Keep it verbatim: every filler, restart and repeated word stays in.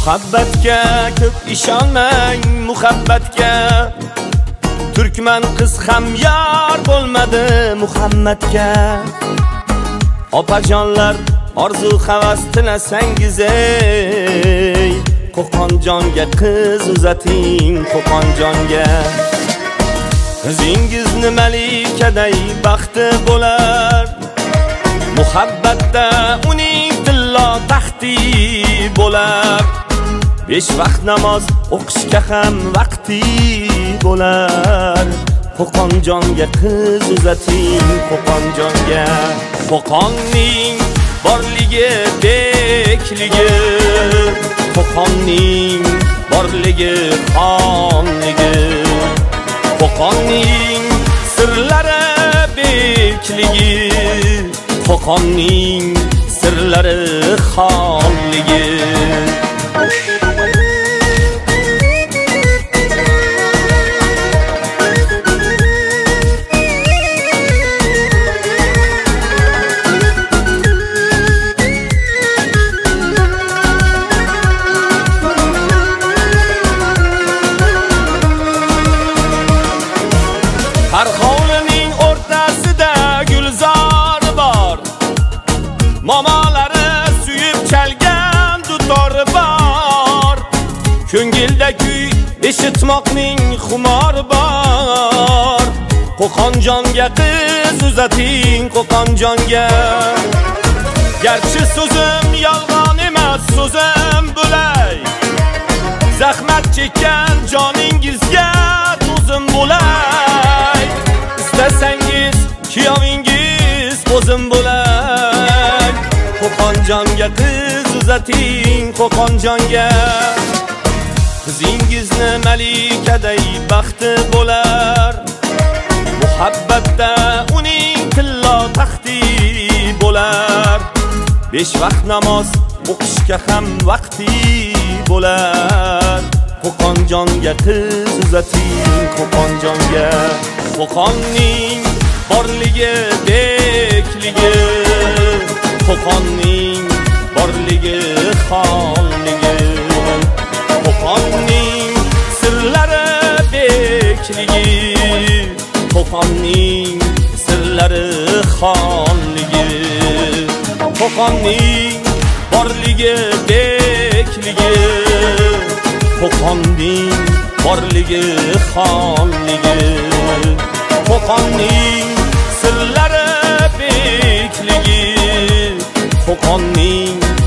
Muhabbatga ko'p ishonmang, muhabbatga Turkman qiz ham yor bo'lmadi Muhammadga. Opajonlar orzu havas tilasangiz ey, Qo'qonjonga qiz uzating, Qo'qonjonga. Qizingizni malikaday baxti bo'lar, muhabbatda uning tillo taxti bo'lar. Besh vaqt namoz o'qishga ham vaqti bo'lar. Qo'qonjonga qiz uzating, Qo'qonjonga. Qo'qonning borligi bekligi, Qo'qonning borligi xonligi, Qo'qonning sirlari bekligi, Qo'qonning sirlari xonligi. Har hovlining o'rtasida gulzor bor, momalari suyib chalgan dutori bor. Ko'ngilda kuy eshitmoqning xumori bor. Qo'qonjonga qiz uzating, Qo'qonjonga. Garchi so'zim yolg'on emas, so'zim bo'lay. Zahmat chekkan joningizga to'zim bo'lay. İstesengiz kiyovingiz o'zim bo'lay. Qo'qonjonga qiz uzating, Qo'qonjonga. Qizingizni malikaday baxti bo'lar, muhabbatda uning tillo taxti bo'lar. Besh vaqt namoz o'qishga ham vaqti bo'lar. Qo'qonjonga qiz uzating, Qo'qonjonga. Qo'qonning borligi bekligi, Qo'qonning borligi xonligi, Qo'qonning sirlari bekligi, Qo'qonning sirlari xonligi. Qo'qonning borligi bekligi, Qo'qonning borligi xonligi, Qo'qonning sirlari bekligi, Qo'qonning